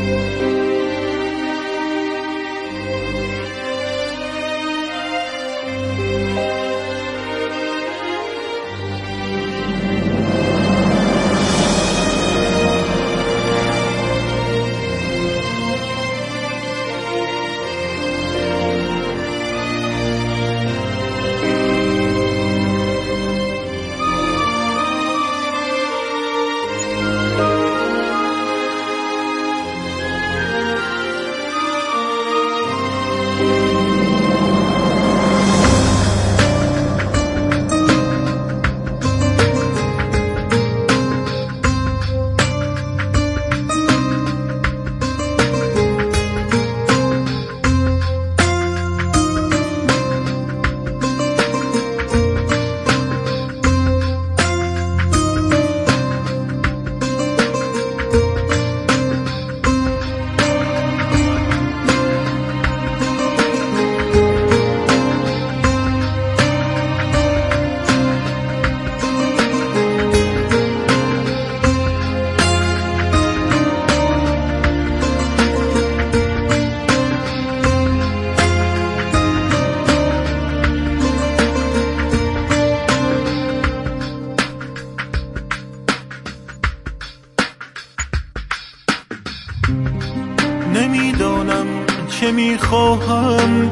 نمیدانم چه میخواهم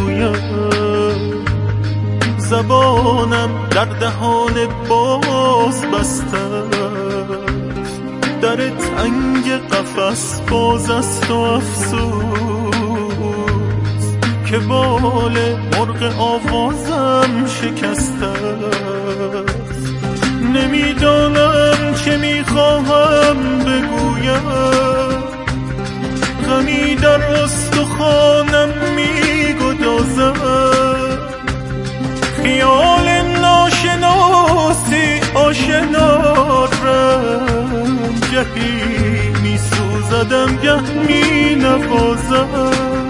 بگویم، زبانم در دهان باز بسته است، در تنگ قفس باز است و افسوس که بال مرغ آوازم شکسته است. نمیدانم چه میخواهم بگویم، غمی در استخوانم میگدازد، خیال ناشناسی آشنا رم، گهی میسوزدم گه مینوازد.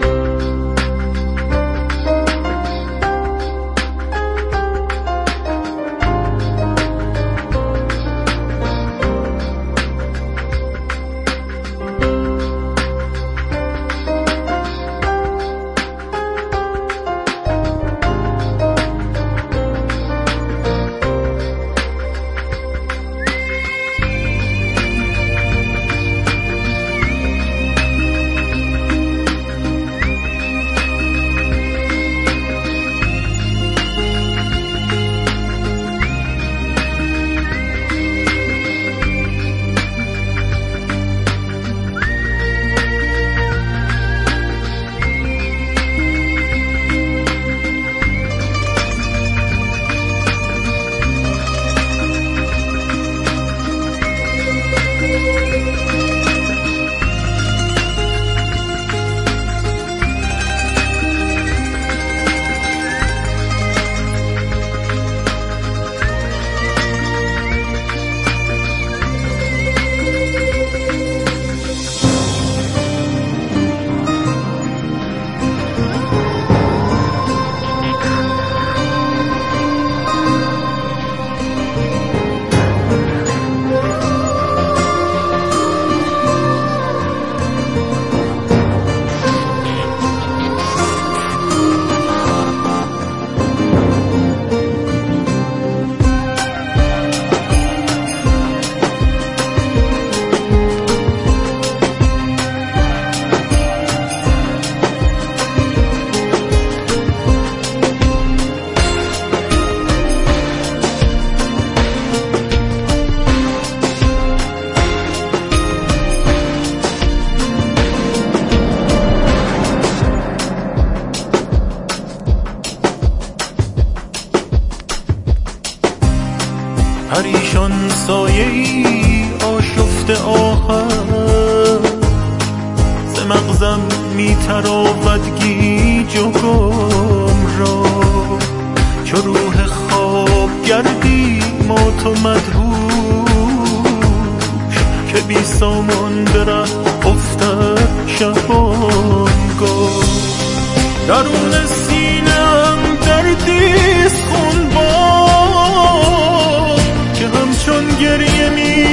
پریشان سایه‌ای آشفته آهن، ز مغزم میتراود گیج و گم را، چو روح خواب گردی مات و مدهوش، که بی سامان به ره افتد شبانگاه. درون سینه‌ام دردیست خونبار که همچون گریه می